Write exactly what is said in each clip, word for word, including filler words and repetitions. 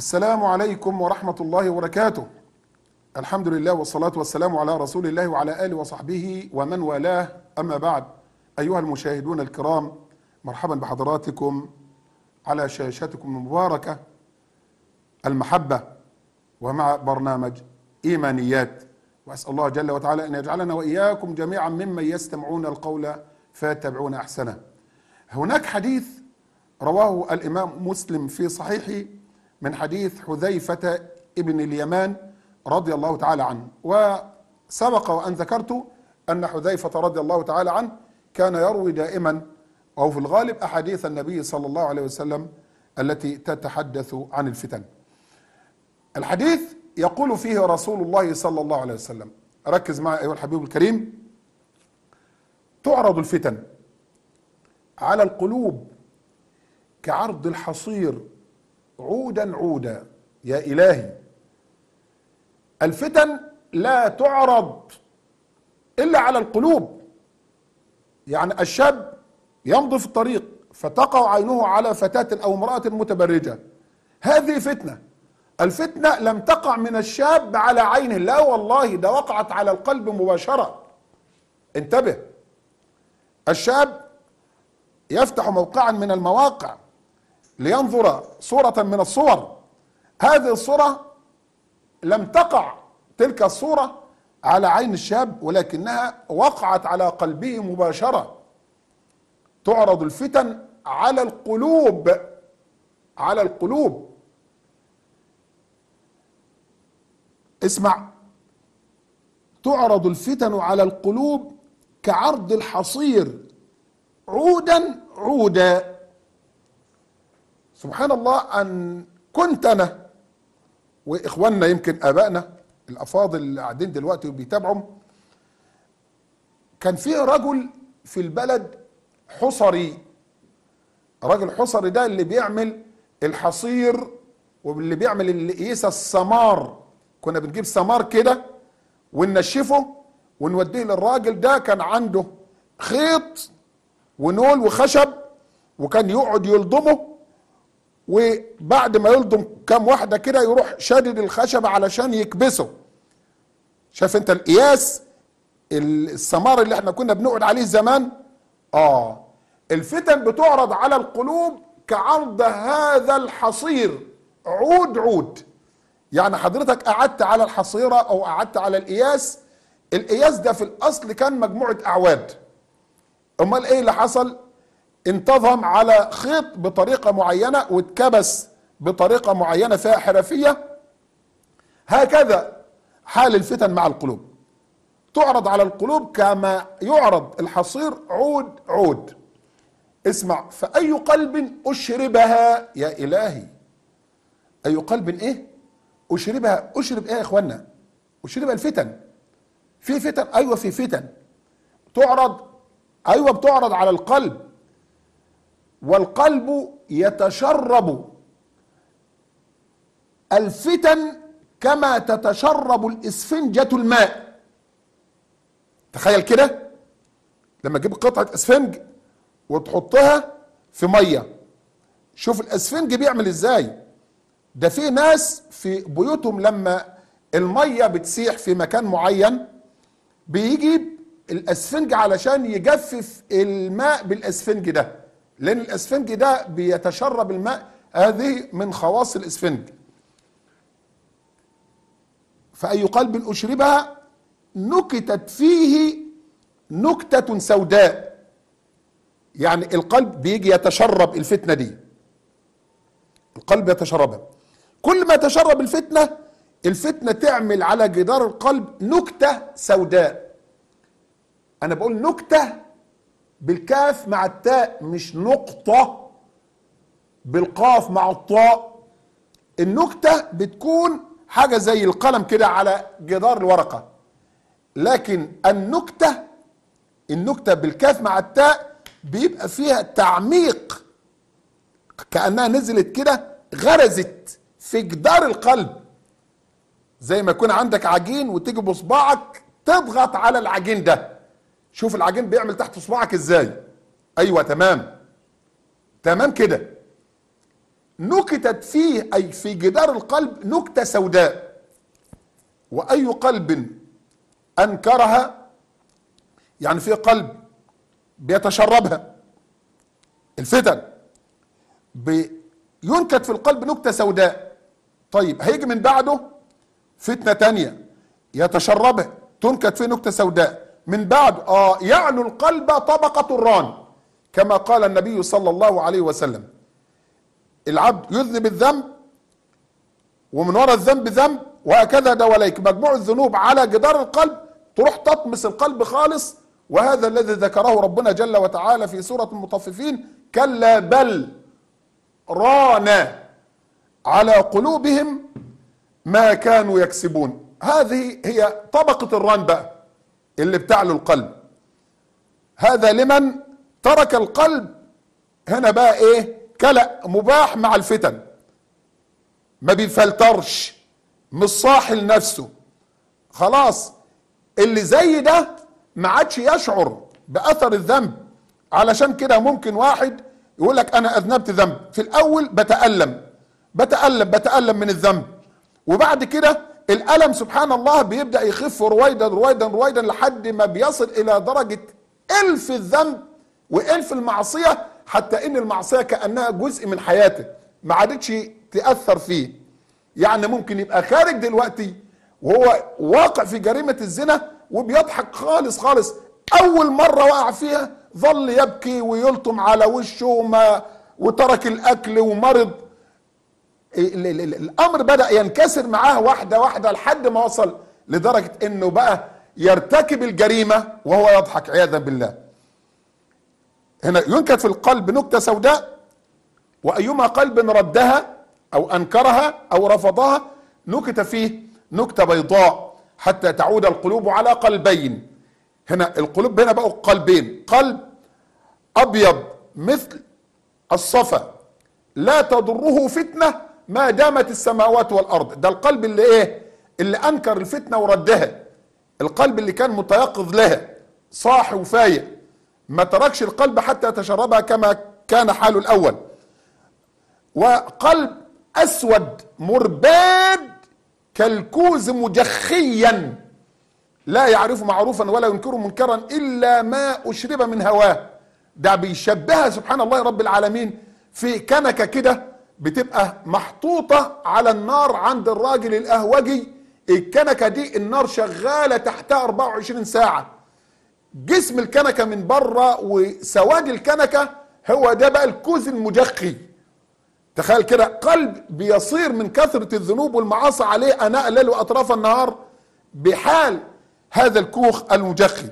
السلام عليكم ورحمة الله وبركاته. الحمد لله والصلاة والسلام على رسول الله وعلى آله وصحبه ومن والاه، أما بعد. أيها المشاهدون الكرام، مرحبا بحضراتكم على شاشتكم المباركة المحبة ومع برنامج إيمانيات، وأسأل الله جل وتعالى أن يجعلنا وإياكم جميعا ممن يستمعون القول فيتبعون أحسنه. هناك حديث رواه الإمام مسلم في صحيحه من حديث حذيفة ابن اليمان رضي الله تعالى عنه، وسبق وأن ذكرت أن حذيفة رضي الله تعالى عنه كان يروي دائما أو في الغالب أحاديث النبي صلى الله عليه وسلم التي تتحدث عن الفتن. الحديث يقول فيه رسول الله صلى الله عليه وسلم، ركز معي أيها الحبيب الكريم: تعرض الفتن على القلوب كعرض الحصير عودا عودا. يا إلهي، الفتن لا تعرض إلا على القلوب. يعني الشاب يمضي في الطريق فتقع عينه على فتاة أو امرأة متبرجة، هذه فتنة. الفتنة لم تقع من الشاب على عينه، لا والله، ده وقعت على القلب مباشرة. انتبه، الشاب يفتح موقعا من المواقع لينظر صورة من الصور، هذه الصورة لم تقع تلك الصورة على عين الشاب، ولكنها وقعت على قلبه مباشرة. تعرض الفتن على القلوب، على القلوب. اسمع: تعرض الفتن على القلوب كعرض الحصير عودا عودا. سبحان الله، أن كنت أنا وإخواننا يمكن آبائنا الأفاضل اللي قاعدين دلوقتي وبيتابعوا، كان في رجل في البلد حصري. راجل حصري ده اللي بيعمل الحصير واللي بيعمل اللي قيس السمار. كنا بنجيب سمار كده وننشفه ونوديه للراجل ده. كان عنده خيط ونول وخشب، وكان يقعد يلضمه، وبعد ما يلضم كام واحدة كده يروح شادد الخشب علشان يكبسه. شايف انت القياس السمار اللي احنا كنا بنقعد عليه زمان؟ اه الفتن بتعرض على القلوب كعرض هذا الحصير عود عود. يعني حضرتك قعدت على الحصيرة او قعدت على القياس، القياس ده في الاصل كان مجموعة اعواد. امال ايه اللي حصل؟ انتظم على خيط بطريقة معينة واتكبس بطريقة معينة فيها حرفية. هكذا حال الفتن مع القلوب، تعرض على القلوب كما يعرض الحصير عود عود. اسمع: فأي قلب أشربها. يا إلهي، أي قلب إيه؟ أشربها. أشرب إيه يا إخوانا؟ أشربها الفتن. في فتن، أيوة في فتن تعرض، أيوة بتعرض على القلب، والقلب يتشرب الفتن كما تتشرب الإسفنجة الماء. تخيل كده لما تجيب قطعة اسفنج وتحطها في مية، شوف الاسفنج بيعمل ازاي. ده في ناس في بيوتهم لما المية بتسيح في مكان معين بيجيب الاسفنج علشان يجفف الماء بالاسفنج ده، لان الاسفنج ده بيتشرب الماء. هذه من خواص الاسفنج. فأي قلب أشربها نكتت فيه نكتة سوداء. يعني القلب بيجي يتشرب الفتنة دي، القلب يتشربها. كل ما تشرب الفتنة، الفتنة تعمل على جدار القلب نكتة سوداء. أنا بقول نكتة بالكاف مع التاء، مش نقطة بالقاف مع الطاء. النكتة بتكون حاجة زي القلم كده على جدار الورقة، لكن النكتة النكتة بالكاف مع التاء بيبقى فيها تعميق، كأنها نزلت كده غرزت في جدار القلب، زي ما يكون عندك عجين وتيجي بصباعك تضغط على العجين ده. شوف العجين بيعمل تحت صباعك ازاي. ايوه تمام تمام كده. نكتت فيه أي في جدار القلب نكتة سوداء، وأي قلب أنكرها يعني في قلب بيتشربها الفتن، بينكت في القلب نكتة سوداء. طيب هيجي من بعده فتنة تانية يتشربها تنكت فيه نكتة سوداء، من بعد اه يعلو القلب طبقة الران، كما قال النبي صلى الله عليه وسلم: العبد يذنب الذنب ومن وراء الذنب ذنب، وهكذا دواليك، مجموع الذنوب على جدار القلب تروح تطمس القلب خالص. وهذا الذي ذكره ربنا جل وتعالى في سورة المطففين: كلا بل ران على قلوبهم ما كانوا يكسبون. هذه هي طبقة الران بقى اللي بتعلو القلب. هذا لمن ترك القلب هنا بقى ايه؟ كلأ مباح مع الفتن، ما بيفلترش، مش صاحي لنفسه خلاص. اللي زي ده ما عادش يشعر بأثر الذنب. علشان كده ممكن واحد يقول لك انا اذنبت ذنب، في الاول بتألم بتألم بتألم من الذنب، وبعد كده الألم سبحان الله بيبدأ يخف رويدا رويدا رويدا لحد ما بيصل إلى درجة ألف الذنب وألف المعصية، حتى إن المعصية كأنها جزء من حياته ما عادتش تأثر فيه. يعني ممكن يبقى خارج دلوقتي وهو واقع في جريمة الزنا وبيضحك خالص خالص، أول مرة وقع فيها ظل يبكي ويلطم على وشه وما وترك الأكل ومرض. الامر بدأ ينكسر معاه واحدة واحدة لحد ما وصل لدرجة انه بقى يرتكب الجريمة وهو يضحك عياذا بالله. هنا ينكت في القلب نكتة سوداء، وايما قلب ردها او انكرها او رفضها نكت فيه نكتة بيضاء حتى تعود القلوب على قلبين. هنا القلوب هنا بقوا قلبين، قلب ابيض مثل الصفا لا تضره فتنة ما دامت السماوات والارض، ده القلب اللي ايه؟ اللي انكر الفتنه وردها، القلب اللي كان متيقظ لها صاحي وفايق، ما تركش القلب حتى يتشربها كما كان حاله الاول. وقلب اسود مرباد كالكوز مجخيا لا يعرف معروفا ولا ينكر منكرا الا ما اشرب من هواه. ده بيشبهها سبحان الله رب العالمين في كنكه كده بتبقى محطوطة على النار عند الراجل القهوجي، الكنكة دي النار شغالة تحتها أربعة وعشرين ساعة، جسم الكنكة من بره وسواد الكنكة هو ده بقى الكوز المجخي. تخيل كده قلب بيصير من كثرة الذنوب والمعاصي عليه أناء الليل وأطراف النهار بحال هذا الكوخ المجخي.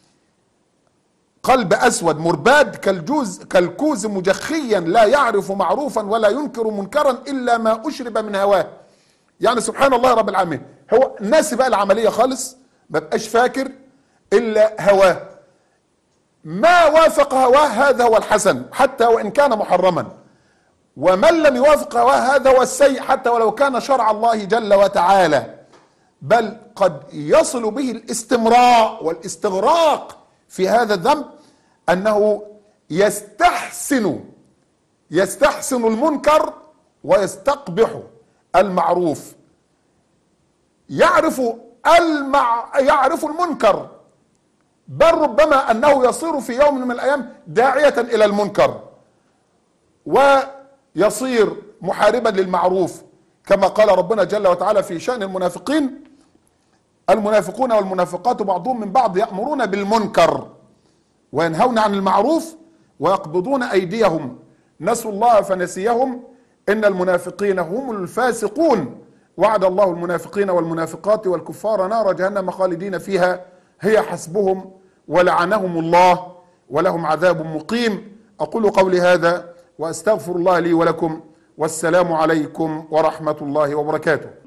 قلب أسود مرباد كالجوز كالكوز مجخيا لا يعرف معروفا ولا ينكر منكرا إلا ما أشرب من هواه. يعني سبحان الله رب العالمين، هو ناسي بقى العملية خالص، ما بقاش فاكر إلا هواه، ما وافق هواه هذا هو الحسن حتى وإن كان محرما، ومن لم يوافق هواه هذا هو السيء حتى ولو كان شرع الله جل وتعالى. بل قد يصل به الاستمراء والاستغراق في هذا الذنب أنه يستحسن يستحسن المنكر ويستقبح المعروف، يعرف المع... يعرف المنكر، بل ربما أنه يصير في يوم من الأيام داعية إلى المنكر ويصير محاربا للمعروف، كما قال ربنا جل وتعالى في شأن المنافقين: المنافقون والمنافقات بعضهم من بعض يأمرون بالمنكر وينهون عن المعروف ويقبضون أيديهم نسوا الله فنسيهم إن المنافقين هم الفاسقون وعد الله المنافقين والمنافقات والكفار نار جهنم خالدين فيها هي حسبهم ولعنهم الله ولهم عذاب مقيم. أقول قولي هذا وأستغفر الله لي ولكم، والسلام عليكم ورحمة الله وبركاته.